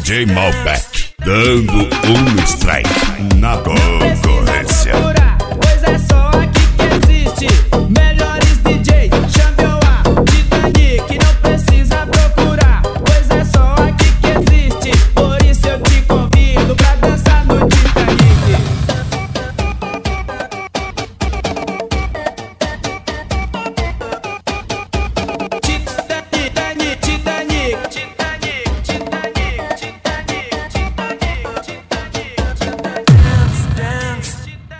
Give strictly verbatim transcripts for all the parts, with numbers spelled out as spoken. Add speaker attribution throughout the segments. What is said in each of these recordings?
Speaker 1: J Malbec, dando um strike na concorrência.
Speaker 2: Pois é só aqui que existe melhores D Js. Chame o A, Titanic, não precisa procurar. Pois é só aqui que existe, por isso eu te convido pra dançar no Titanic. Titanic, Titanic, Titanic, Titanic, Titanic, Titanic, Titanic. Dance, dance.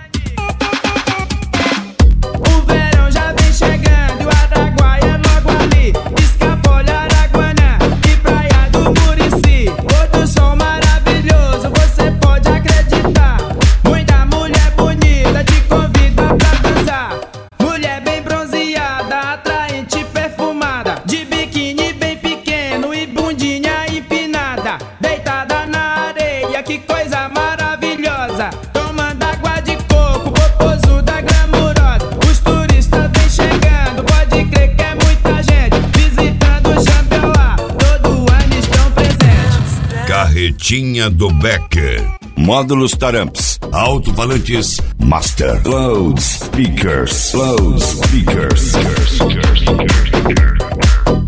Speaker 2: O verão já vem chegando e o Araguaia é logo ali. Escapole, Araguanã e Praia do Murici. Outro som maravilhoso, você pode acreditar. Muita mulher bonita te convida pra dançar. Mulher bem bronzeada, atraente, perfumada, de biquíni bem pequeno e bundinha empinada, deitada na areia, que coisa maravilhosa. Tomando água de coco, popozuda glamurosa. Os turistas vêm chegando, pode crer que é muita gente visitando o Xambioá, todo ano estão presentes.
Speaker 1: Carretinha do Becker. Módulos Taramps, alto-falantes Master, Loud Speakers, Loud Speakers.